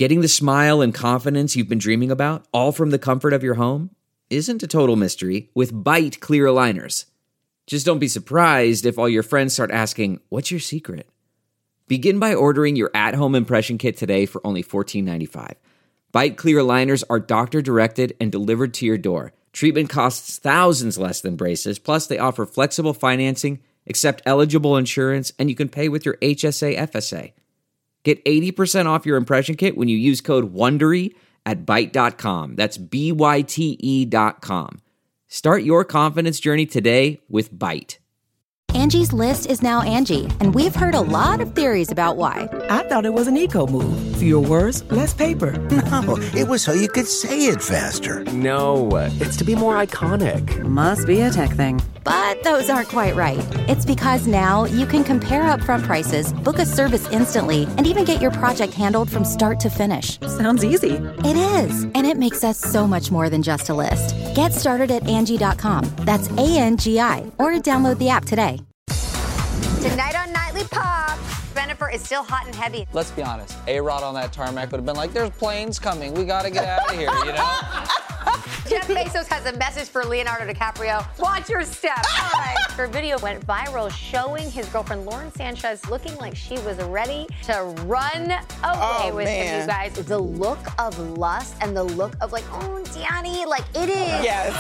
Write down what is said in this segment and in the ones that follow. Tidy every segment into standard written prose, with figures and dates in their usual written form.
Getting the smile and confidence you've been dreaming about, all from the comfort of your home, isn't a total mystery with Byte clear aligners. Just don't be surprised if all your friends start asking, "What's your secret?" Begin by ordering your at-home impression kit today for only $14.95. Byte clear aligners are doctor-directed and delivered to your door. Treatment costs thousands less than braces, plus they offer flexible financing, accept eligible insurance, and you can pay with your HSA FSA. Get 80% off your impression kit when you use code WONDERY at Byte.com. That's BYTE.com. Start your confidence journey today with Byte. Angie's List is now Angie, and we've heard a lot of theories about why. I thought it was an eco move. Fewer words, less paper. No, it was so you could say it faster. No, it's to be more iconic. Must be a tech thing. But those aren't quite right. It's because now you can compare upfront prices, book a service instantly, and even get your project handled from start to finish. Sounds easy. It is, and it makes us so much more than just a list. Get started at Angie.com. That's ANGI, or download the app today. Tonight on Nightly Pop, Bennifer is still hot and heavy. Let's be honest, A-Rod on that tarmac would have been like, there's planes coming, we gotta get out of here, you know? Jeff Bezos has a message for Leonardo DiCaprio. Watch your step. All right. Her video went viral showing his girlfriend Lauren Sanchez looking like she was ready to run away with him, you guys. The look of lust and the look of like, oh, Gianni, like it is. Yes.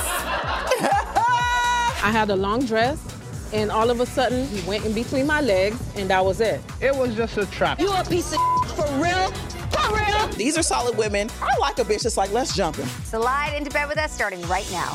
I had a long dress, and all of a sudden, he went in between my legs, and that was it. It was just a trap. You a piece of for real? For real? These are solid women. I like a bitch that's like, let's jump him. Slide into bed with us starting right now.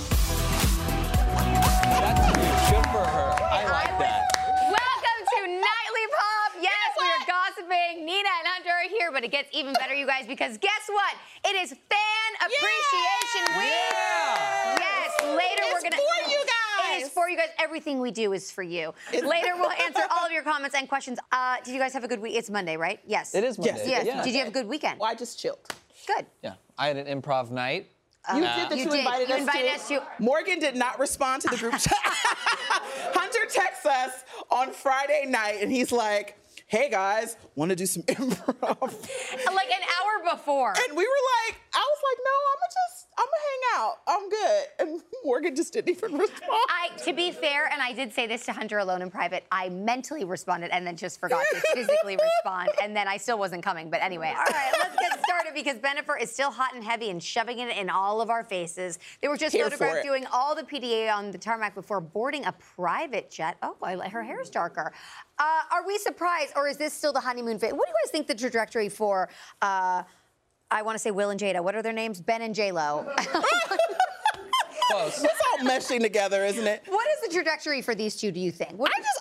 That's good for her. I like that. Welcome to Nightly Pop. Yes, we are gossiping. Nina and Hunter are here, but it gets even better, you guys, because guess what? It is Fan Appreciation Week. Yes, later we're going to... for you guys. It is for you guys. Everything we do is for you. Later we'll answer all of your comments and questions. Did you guys have a good week? It's Monday, right? Yes. It is Monday. Yes. Yeah. Did you have a good weekend? Well, I just chilled. Good. Yeah, I had an improv night. You did that you invited us to. Morgan did not respond to the group chat. Hunter texts us on Friday night, and he's like, hey, guys, want to do some improv? Like an hour before. And we were like, I was like, no, I'm gonna hang out. I'm good. And Morgan just didn't even respond. To be fair, and I did say this to Hunter alone in private, I mentally responded and then just forgot to physically respond, and then I still wasn't coming. But anyway, all right, let's get started because Bennifer is still hot and heavy and shoving it in all of our faces. They were just photographed doing all the PDA on the tarmac before boarding a private jet. Oh, her hair's darker. Are we surprised, or is this still the honeymoon phase? What do you guys think the trajectory for, I want to say Will and Jada. What are their names? Ben and J-Lo. Close. It's all meshing together, isn't it? What is the trajectory for these two, do you think?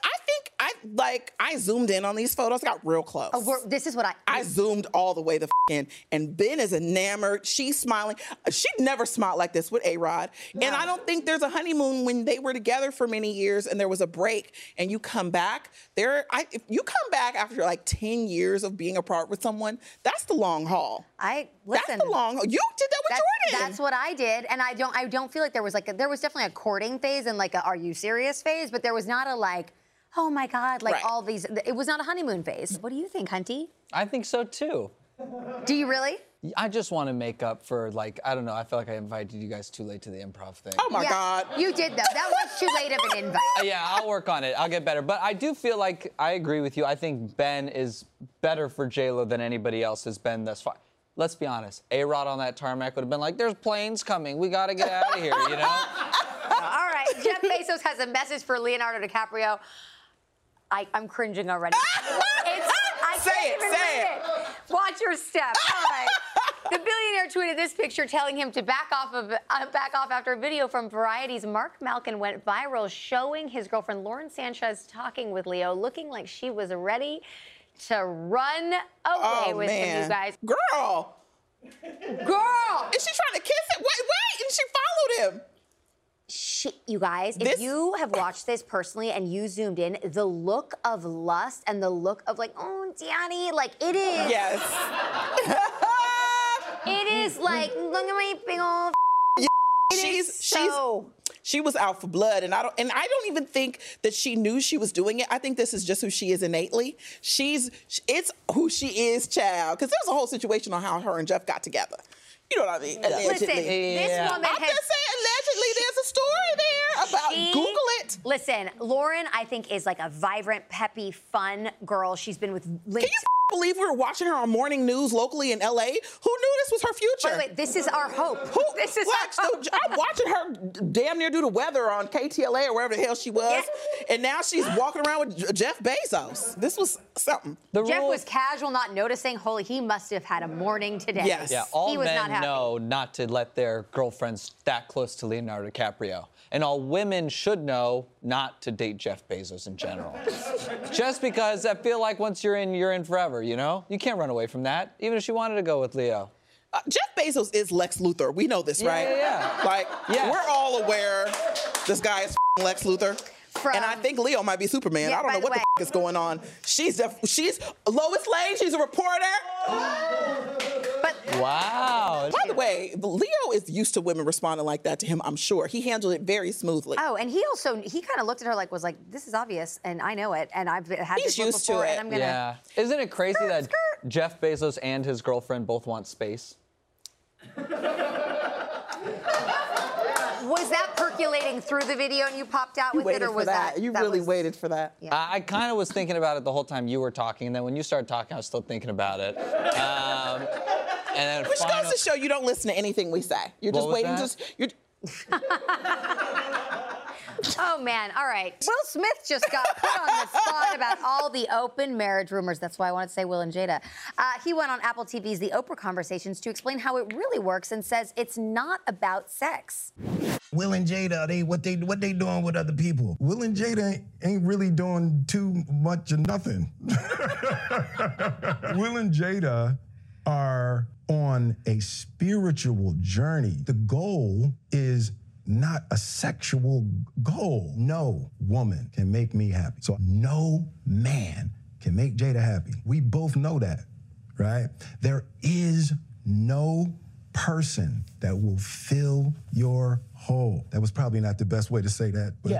I zoomed in on these photos, got real close. Oh, this is what I zoomed all the way the in, and Ben is enamored. She's smiling. She never smiled like this with A-Rod. No. And I don't think there's a honeymoon when they were together for many years and there was a break and you come back. If you come back after like 10 years of being apart with someone, that's the long haul. Listen. That's the long haul. You did that with Jordan. That's what I did, and I don't feel like there was there was definitely a courting phase and like a are you serious phase, but there was not a like, oh my God, like all these, it was not a honeymoon phase. What do you think, Hunty? I think so too. Do you really? I just want to make up for I don't know, I feel like I invited you guys too late to the improv thing. Oh my God. You did though, that was too late of an invite. Yeah, I'll work on it, I'll get better. But I do feel like, I agree with you, I think Ben is better for J-Lo than anybody else has been thus far. Let's be honest, A-Rod on that tarmac would have been like, there's planes coming, we gotta get out of here, you know? All right, Jeff Bezos has a message for Leonardo DiCaprio. I'm cringing already. Say it. Watch your step. All right. The billionaire tweeted this picture telling him to back off after a video from Variety's Mark Malkin went viral showing his girlfriend Lauren Sanchez talking with Leo, looking like she was ready to run away with him, you guys. Girl! Is she trying to kiss him? Wait, and she followed him. You guys, if you have watched this personally and you zoomed in, the look of lust and the look of like, oh, Gianni, like it is. Yes. It is like, look at my big old. She was out for blood, and I don't even think that she knew she was doing it. I think this is just who she is innately. It's who she is, child. Because there's a whole situation on how her and Jeff got together. You know what I mean? Allegedly. Listen, this woman I'm just saying, allegedly, there's a story there about. Google it. Listen, Lauren, I think, is like a vibrant, peppy, fun girl. She's been with Lynch. Can you believe we were watching her on morning news locally in L.A.? Who knew this was her future? Wait, this is our hope. This is our hope. I'm watching her damn near do the weather on KTLA or wherever the hell she was, and now she's walking around with Jeff Bezos. This was something. Jeff was casual, not noticing. Holy, he must have had a morning today. Yes. Yeah, all he was men not happy. know not to let their girlfriends that close to Leonardo DiCaprio. And all women should know not to date Jeff Bezos in general. Just because I feel like once you're in forever, you know? You can't run away from that, even if she wanted to go with Leo. Jeff Bezos is Lex Luthor. We know this, right? Yeah. Like, we're all aware this guy is Lex Luthor. And I think Leo might be Superman. I don't know what the is going on. She's Lois Lane. She's a reporter. Wow. By the way, Leo is used to women responding like that to him, I'm sure. He handled it very smoothly. Oh, and he kind of looked at her was like, this is obvious, and I know it, and I've had this look used to before, it. and I'm gonna. Yeah. Isn't it crazy that Jeff Bezos and his girlfriend both want space? Was that percolating through the video and you popped out with it, or was that? You really waited for that. Yeah. I kind of was thinking about it the whole time you were talking, and then when you started talking, I was still thinking about it. And then Which goes to show you don't listen to anything we say. You're just waiting. Oh, man. All right. Will Smith just got put on the spot about all the open marriage rumors. That's why I wanted to say Will and Jada. He went on Apple TV's The Oprah Conversations to explain how it really works and says it's not about sex. Will and Jada, what they doing with other people? Will and Jada ain't really doing too much of nothing. Will and Jada are on a spiritual journey. The goal is not a sexual goal. No woman can make me happy. So no man can make Jada happy. We both know that, right? There is no person that will fill your hole. That was probably not the best way to say that, but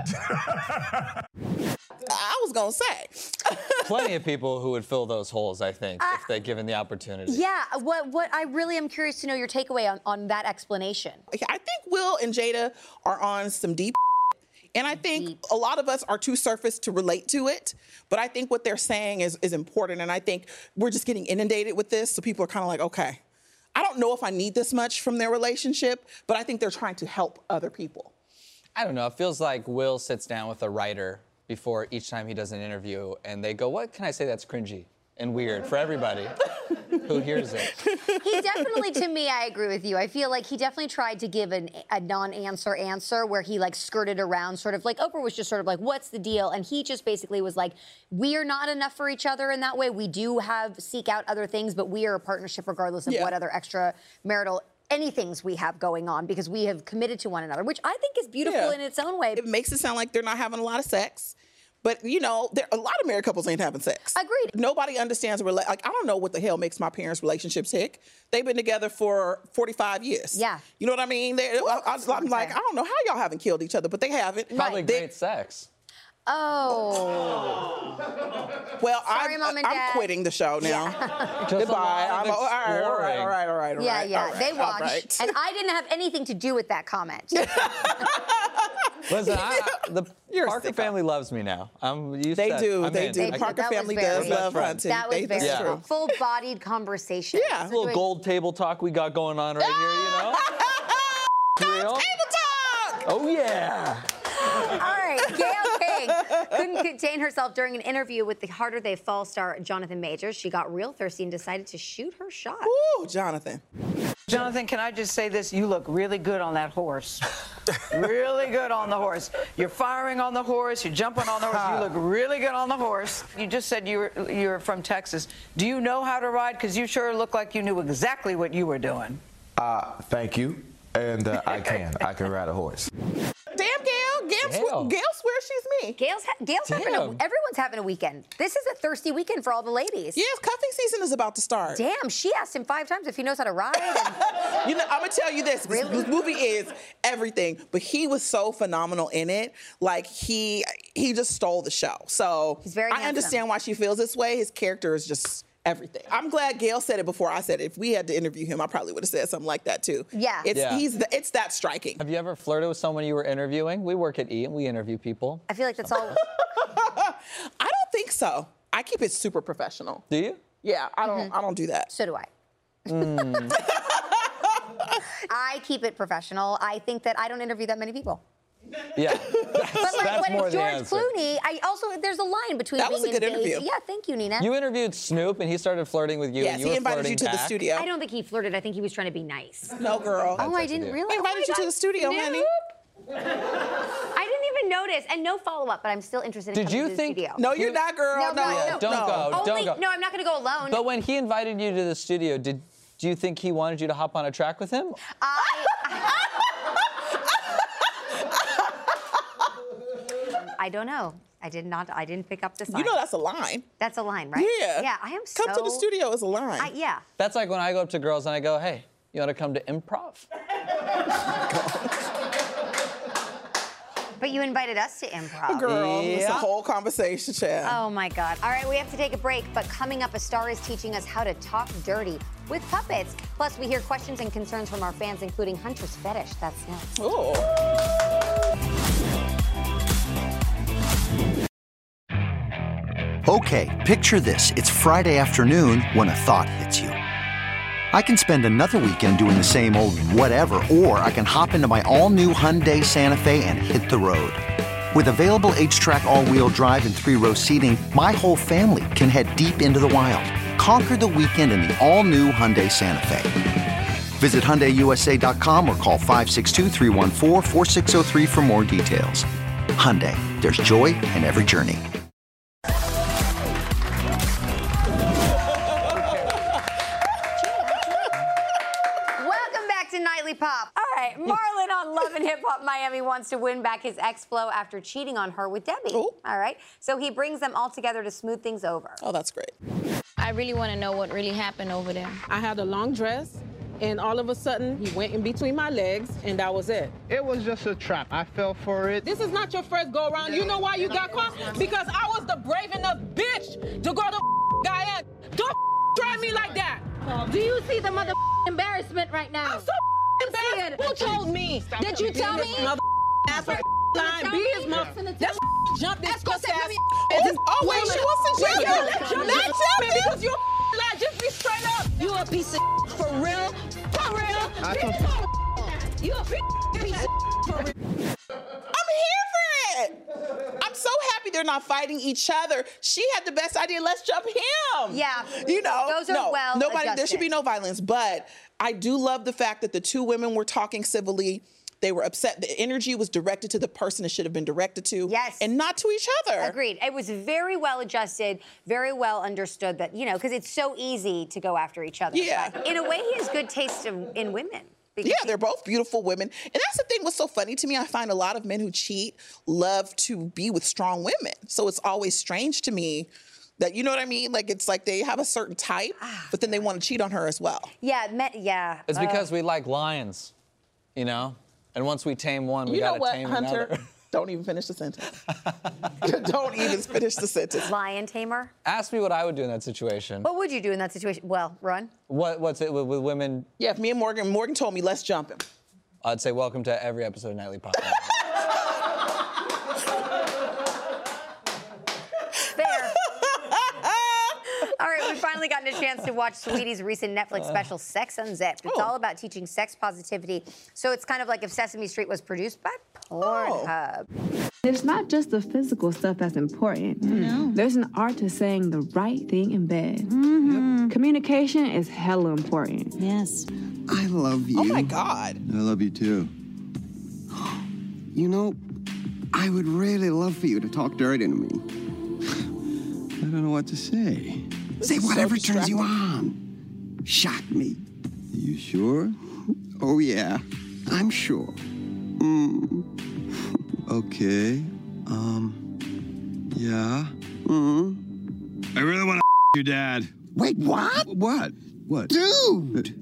I was gonna say. Plenty of people who would fill those holes, I think, if they're given the opportunity. Yeah, what I really am curious to know your takeaway on that explanation. I think Will and Jada are on some deep and I think a lot of us are too surface to relate to it, but I think what they're saying is important, and I think we're just getting inundated with this, so people are kind of like, okay, I don't know if I need this much from their relationship, but I think they're trying to help other people. I don't know. It feels like Will sits down with a writer before each time he does an interview, and they go, what can I say that's cringy and weird for everybody who hears it? He definitely, to me, I agree with you. I feel like he definitely tried to give a non-answer answer where he skirted around, sort of like Oprah was just sort of like, what's the deal? And he just basically was like, we are not enough for each other in that way. We do seek out other things, but we are a partnership regardless of what other extramarital anythings we have going on, because we have committed to one another, which I think is beautiful in its own way. It makes it sound like they're not having a lot of sex. But, a lot of married couples ain't having sex. Agreed. Nobody understands I don't know what the hell makes my parents' relationships tick. They've been together for 45 years. Yeah. You know what I mean? I'm like, I don't know how y'all haven't killed each other, but they haven't. Probably great sex. Oh. Well, Sorry, Mom and Dad. I'm quitting the show now. Goodbye. All right. Yeah. They watched. And I didn't have anything to do with that comment. Listen, the Parker family loves me now. They do. Parker family does love hunting. That was very true. Full-bodied conversation. Yeah. A little gold table talk we got going on right here, Table talk! Oh, yeah. All right, Gayle King couldn't contain herself during an interview with The Harder They Fall star Jonathan Majors. She got real thirsty and decided to shoot her shot. Ooh, Jonathan. Jonathan, can I just say this? You look really good on that horse. Really good on the horse. You're firing on the horse. You're jumping on the horse. You look really good on the horse. You just said you're from Texas. Do you know how to ride? Because you sure look like you knew exactly what you were doing. Thank you. And I can ride a horse. Damn, Gayle. swears she's me. Gail's everyone's having a weekend. This is a thirsty weekend for all the ladies. Yes, cuffing season is about to start. Damn, she asked him 5 times if he knows how to ride. I'm gonna tell you this. Really? This movie is everything, but he was so phenomenal in it. Like he just stole the show. So he's very I handsome. understand why she feels this way. His character is just everything. I'm glad Gail said it before I said it. If we had to interview him, I probably would have said something like that too. Yeah. It's that striking. Have you ever flirted with someone you were interviewing? We work at E! And we interview people. I feel like that's all. I don't think so. I keep it super professional. Do you? Yeah, I don't do that. So do I. I keep it professional. I think that I don't interview that many people. Yeah. But like when it's George Clooney, there's a line between that being was a good engaged. interview. Yeah, thank you, Nina. You interviewed Snoop, and he started flirting with you. Yes, and you he were invited you to the back. studio. I don't think he flirted. I think he was trying to be nice. No, girl. Oh, I didn't realize. He invited you to the studio, honey. I didn't even notice, and no follow-up, but I'm still interested in coming to the studio. No, you're not, girl. No, don't go. Don't go. No, I'm not going to go alone. But when he invited you to the studio, do you think he wanted you to hop on a track with him? I don't know. I didn't pick up the sign. You know that's a line. That's a line, right? Yeah. Yeah, I am so... Come to the studio is a line. Yeah. That's like when I go up to girls and I go, hey, you want to come to improv? But you invited us to improv. Girl, it's a whole conversation, Chad. Oh, my God. All right, we have to take a break, but coming up, a star is teaching us how to talk dirty with puppets. Plus, we hear questions and concerns from our fans, including Hunter's fetish. That's next. Ooh. Okay, picture this. It's Friday afternoon when a thought hits you. I can spend another weekend doing the same old whatever, or I can hop into my all-new Hyundai Santa Fe and hit the road. With available H-Track all-wheel drive and 3-row seating, my whole family can head deep into the wild. Conquer the weekend in the all-new Hyundai Santa Fe. Visit HyundaiUSA.com or call 562-314-4603 for more details. Hyundai, there's joy in every journey. Pop. All right, Marlon on Love and Hip Hop Miami wants to win back his ex-Flo after cheating on her with Debbie. Ooh. All right, so he brings them all together to smooth things over. Oh, that's great. I really want to know what really happened over there. I had a long dress, and all of a sudden, he went in between my legs, and that was it. It was just a trap. I fell for it. This is not your first go-around. You know why you got caught? Because I was the brave enough bitch to go the guy in. Don't try me like that. Do you see the mother embarrassment right now? I'm so embarrassed. Who told me? Did you tell me? That's right. Line B is mother. Let's jump this pussy ass. Oh, wait, she wants to jump. Not jumping because you're lie. Just be straight up. You a piece of for real? For real? You a piece of for real? I'm here for it. I'm so happy they're not fighting each other. She had the best idea. Let's jump him. Yeah. You know, those are well nobody. adjusted. There should be no violence. But I do love the fact that the two women were talking civilly. They were upset. The energy was directed to the person it should have been directed to. Yes. And not to each other. Agreed. It was very well adjusted, very well understood that, you know, because it's so easy to go after each other. Yeah. But in a way, he has good taste in women. Yeah, they're both beautiful women. And that's the thing what's so funny to me. I find a lot of men who cheat love to be with strong women. So it's always strange to me that, you know what I mean? Like, it's like they have a certain type, but then they want to cheat on her as well. Yeah, yeah. It's because we like lions, you know? And once we tame one, we gotta tame Hunter? another. Don't even finish the sentence. Don't even finish the sentence. Lion tamer? Ask me what I would do in that situation. What would you do in that situation? Well, run. What's it with women? Yeah, if me and Morgan told me, let's jump him. I'd say welcome to every episode of Nightly Pop. Fair. All right, we've finally gotten a chance to watch Sweetie's recent Netflix special, Sex Unzipped. It's all about teaching sex positivity. So it's kind of like if Sesame Street was produced by Pornhub. It's not just the physical stuff that's important. No. There's an art to saying the right thing in bed. Mm-hmm. Communication is hella important. Yes. I love you. Oh, my God. I love you, too. You know, I would really love for you to talk dirty to me. I don't know what to say. Say whatever turns you on. Shock me. Are you sure? Oh, yeah. I'm sure. Okay. Yeah. I really want to your dad. Wait, what? What? What? Dude!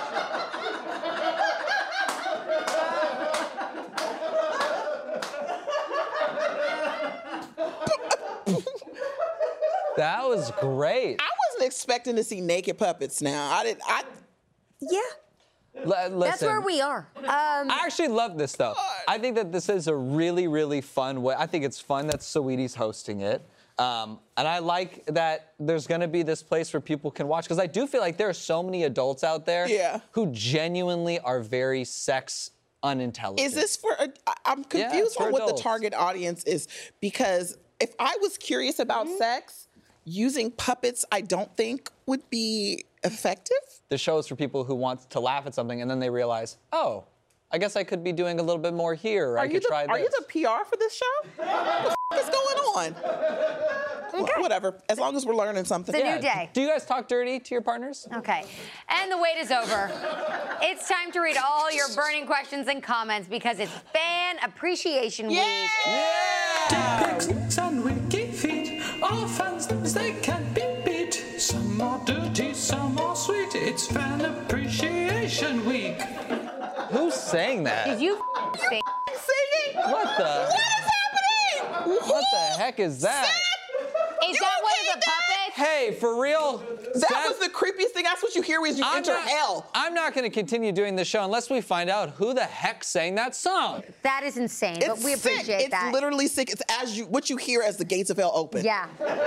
That was great. I wasn't expecting to see naked puppets now. Yeah. Listen, That's where we are. I actually love this, though. I think that this is a really, really fun way. I think it's fun that Saweetie's hosting it. And I like that there's going to be this place where people can watch, because I do feel like there are so many adults out there who genuinely are very sex unintelligent. Is this for, I'm confused on what the target audience is, because if I was curious about sex, using puppets I don't think would be effective. The show is for people who want to laugh at something and then they realize, oh, I guess I could be doing a little bit more here. I could try this. Are you the PR for this show? What the is going on? Okay. Whatever, as long as we're learning something. It's a new day. Do you guys talk dirty to your partners? Okay. And the wait is over. It's time to read all your burning questions and comments because it's Fan Appreciation Week. Yeah! Pics and wiki feet. All fans, they can't be beat. Some are dirty, some are sweet. It's Fan Appreciation Week. Who's saying that? Did you sing? Singing? What the? What is happening? What the heck is that? Is that one of the puppets? Hey, for real? That was the creepiest thing. That's what you hear as you enter hell. I'm not going to continue doing this show unless we find out who the heck sang that song. That is insane, but we appreciate that. It's literally sick. It's what you hear as the gates of hell open. Yeah.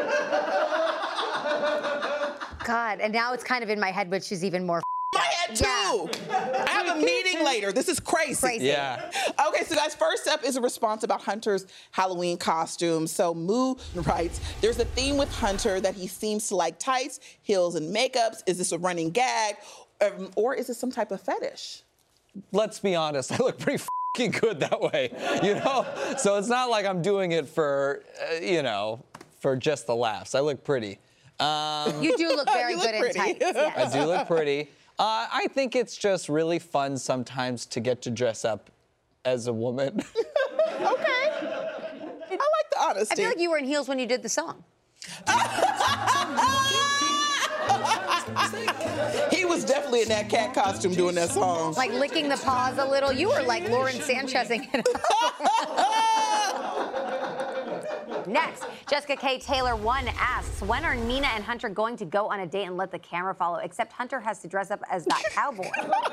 God, and now it's kind of in my head, which is even more. My head too. I have a meeting later. This is crazy. Yeah. Okay, so guys, first up is a response about Hunter's Halloween costume. So Moo writes, there's a theme with Hunter that he seems to like tights, heels, and makeups. Is this a running gag, or is it some type of fetish? Let's be honest, I look pretty fucking good that way, you know? So it's not like I'm doing it for, for just the laughs. I look pretty. You do look very good in tights. Yes. I do look pretty. I think it's just really fun sometimes to get to dress up as a woman. Okay. I like the honesty. I feel like you were in heels when you did the song. He was definitely in that cat costume doing that song. Like licking the paws a little. You were like Lauren Sanchezing it up. Next, Jessica K. Taylor 1 asks, when are Nina and Hunter going to go on a date and let the camera follow? Except Hunter has to dress up as that cowboy.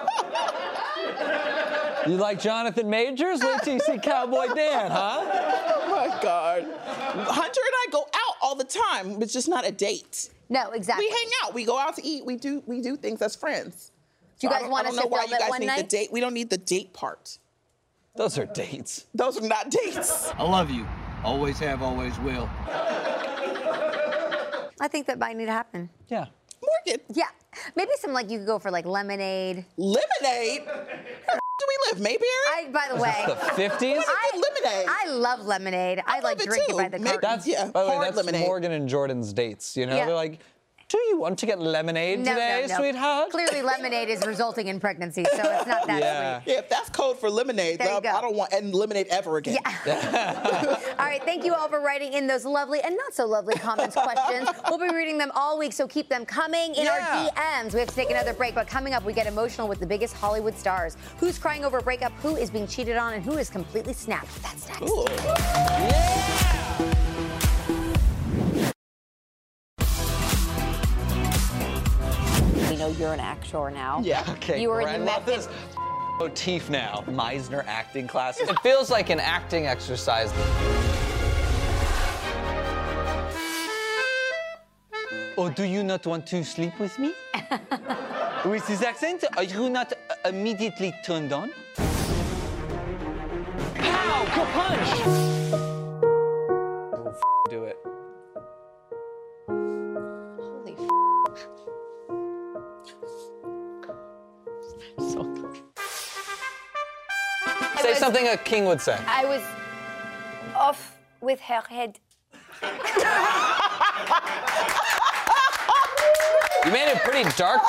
You like Jonathan Majors? Wait till you see Cowboy Dan, huh? Oh my God. Hunter and I go out all the time. It's just not a date. No, exactly. We hang out. We go out to eat. We do things as friends. Do you guys want us to film it one night? The date. We don't need the date part. Those are dates. Those are not dates. I love you. Always have, always will. I think that might need to happen. Yeah. Morgan. Yeah. Maybe some, you could go for, lemonade. Lemonade? Where do we live? Mayberry? By the way. The 50s? Lemonade. I love lemonade. I like drink it by the carton. By the way, that's lemonade. Morgan and Jordan's dates, you know? Yeah. They're like, do you want to get lemonade today, sweetheart? Clearly, lemonade is resulting in pregnancy, so it's not that sweet. Yeah, if that's code for lemonade, I don't want lemonade ever again. Yeah. All right, thank you all for writing in those lovely and not so lovely comments, questions. We'll be reading them all week, so keep them coming in our DMs. We have to take another break, but coming up, we get emotional with the biggest Hollywood stars. Who's crying over a breakup, who is being cheated on, and who is completely snapped. That's next. Ooh. Yeah! We know you're an actor now. Yeah, okay. You were I in the love this motif now. Meisner acting class. It feels like an acting exercise. Oh, do you not want to sleep with me? With this accent, are you not immediately turned on? Pow! Go punch! Oh, do it. Holy Say something a king would say. I was off with her head. You made it pretty dark.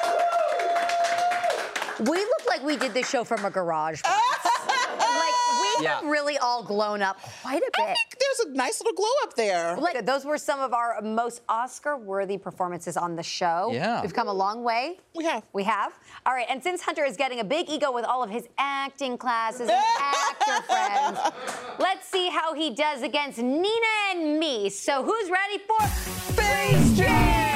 We look like we did this show from a garage. We have really all glown up quite a bit. I think there's a nice little glow up there. Look, those were some of our most Oscar-worthy performances on the show. Yeah. We've come a long way. We have. We have. All right, and since Hunter is getting a big ego with all of his acting classes and actor friends, let's see how he does against Nina and me. So who's ready for Face Jam?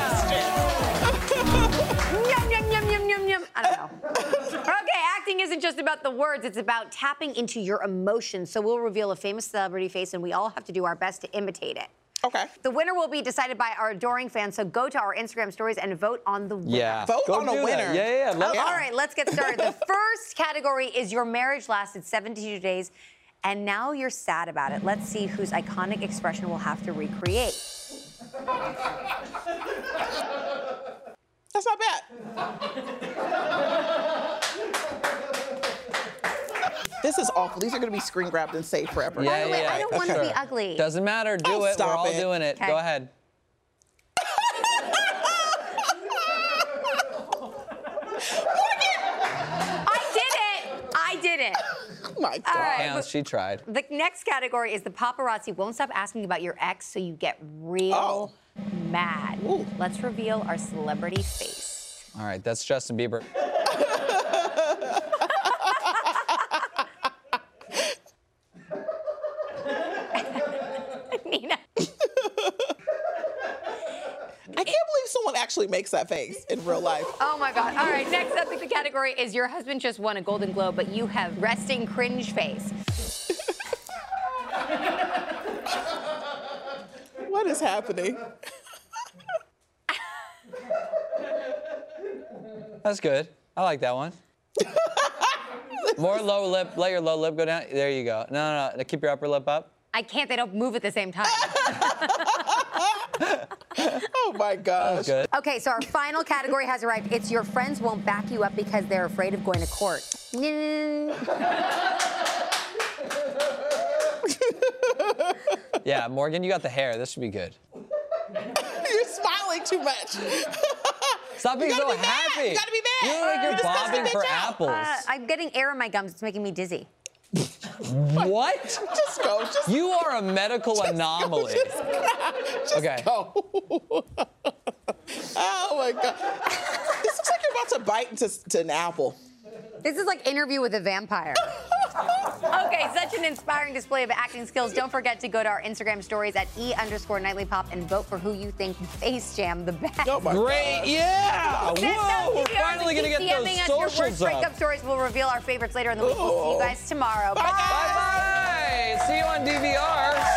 Yum, yum, yum, yum, yum, yum. I don't know. Okay, acting isn't just about the words. It's about tapping into your emotions. So we'll reveal a famous celebrity face, and we all have to do our best to imitate it. Okay. The winner will be decided by our adoring fans, so go to our Instagram stories and vote on the winner. Yeah. Vote on a winner. Yeah. All right, let's get started. The first category is your marriage lasted 72 days, and now you're sad about it. Let's see whose iconic expression we'll have to recreate. That's not bad. This is awful. These are going to be screen grabbed and saved forever. By the way, I don't want to be ugly. Doesn't matter. Do Oh, it. We're stop all it. doing it. Okay. Go ahead. I did it. Oh my God. All right. Damn, she tried. The next category is the paparazzi won't stop asking about your ex, so you get real mad. Let's reveal our celebrity face. All right, that's Justin Bieber. Nina. I can't believe someone actually makes that face in real life. Oh my God. All right, next up in the category is your husband just won a Golden Globe, but you have resting cringe face. What is happening? That's good. I like that one. More low lip. Let your low lip go down. There you go. No. Keep your upper lip up. I can't. They don't move at the same time. Oh my gosh. Good. Okay, so our final category has arrived. It's your friends won't back you up because they're afraid of going to court. Yeah, Morgan, you got the hair. This should be good. You're smiling too much. Stop being so happy. You gotta be mad. You look like you're Just cuss the bobbing bitch for out. apples. I'm getting air in my gums. It's making me dizzy. What? Just go. Just You are a medical anomaly. Just Okay. go. Oh my God. This looks like you're about to bite into an apple. This is like Interview with a Vampire. Okay, such an inspiring display of acting skills. Don't forget to go to our Instagram stories at @E_NightlyPop and vote for who you think Face Jam the best. Oh my Great, gosh. yeah! Send Whoa, them we're DVRs finally and gonna keep get DMing us those your worst socials breakup up. stories. We'll reveal our favorites later in the week. We'll see you guys tomorrow. Bye. Bye-bye! See you on DVR.